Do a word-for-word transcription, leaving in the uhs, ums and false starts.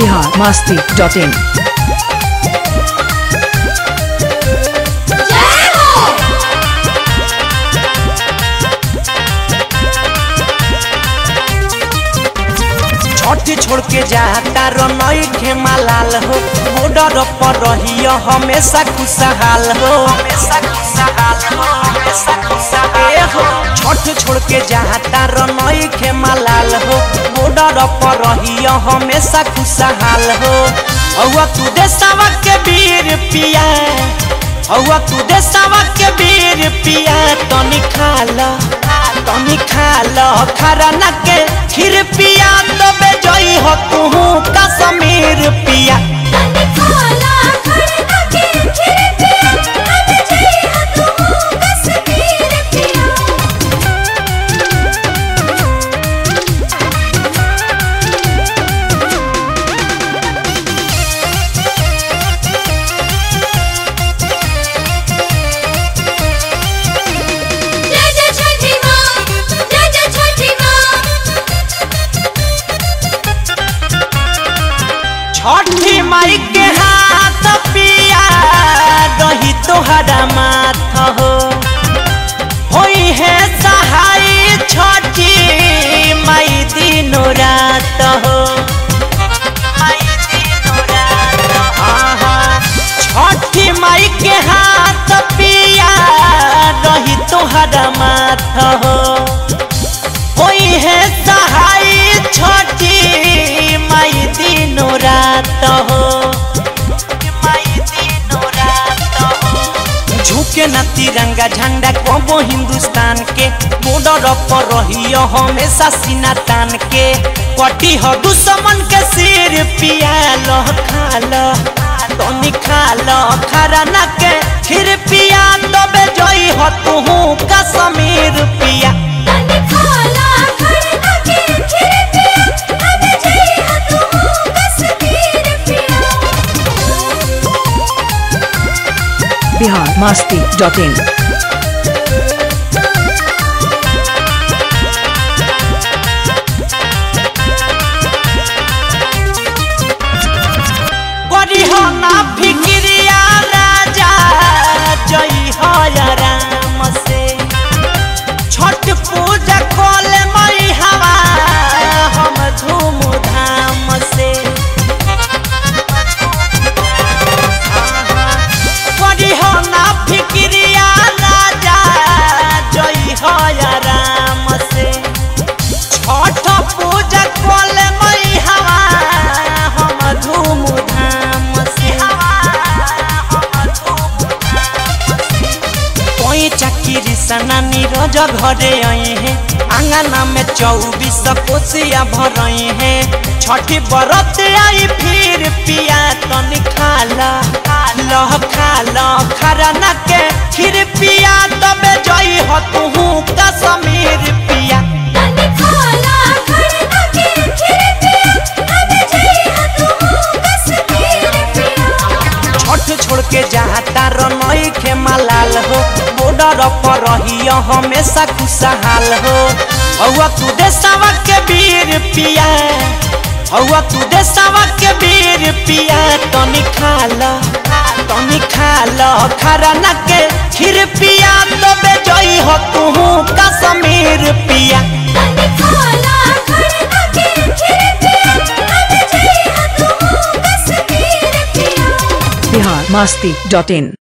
Bihar Masti dot इन। छठी छोड़ के जाता रनई खेमालाल हो, बॉर्डर पर रही हमेशा खुशहाल हो, हमेशा खुशहाल हो, हमेशा खुशहाल हो। छठ छोड़ के जाता रनई खेमालाल हो, बॉर्डर पर रही हमेशा खुशहाल हो। औवा तू देशवा के वीर पिया, औवा तू देशवा के वीर पिया, तनी खाला तनी खाला खरना के खीर पिया, तबे जई हो तू कश्मीर पिया। तनी खाला खरना के खीर पिया, तबे जई हो तू कश्मीर पिया। छठी माई के हाथ पिया रही तोहरा माथ हो, होई है सहाय छठी माई दिनों रात हो, माई दिनों रात हो। छठी माई के हाथ पिया रही तोहरा माथ हो, होई है सहाय छठी माई दिनों रात हो, माई दिनों रात हो। झुके ना तिरंगा झंडा कबो हिंदुस्तान के, बॉर्डर पर रही हमेशा सीना तान के। कटी हो दुश्मन के सिर पिया, लह खाला तनी खाला खरना के खीर पिया, तबे जई हो तू कश्मीर पिया। तनी खाला खरना के खीर पिया, तबे जई हो तू कश्मीर पिया। Bihar Masti dot in. हो ना फिक्रिया राजा जई हो राम से, छठ पूजा खोल मई हवा हम धूम धाम से। करी हो ना फिक्रिया राजा जई हो राम से, छठ पूजा खोल मई हवा हम धूम चक्की सना नीरज घरे आई है, आंगना में चौबीस कोसिया भर है। छठी बरत आई फिर पिया, तनी खाला लह खाला खरना के खीर पिया, तबे जई हो तू कश्मीर पिया। तनी खाला खरना के खीर पिया, तबे जई हो तू कश्मीर पिया। छठ छोड़ के जाता रनई खेमालाल हो, बॉर्डर पर रही हमेशा खुशहाल हो। औवा तू देशवा के वीर पिया, औवा तू देशवा के वीर पिया, तनी खाला तनी खाला खरना के खीर पिया, तबे जई हो तू कश्मीर पिया। तनी खाला खरना के खीर पिया, तबे जई हो तू कश्मीर पिया। बिहार मस्ती डॉट इन।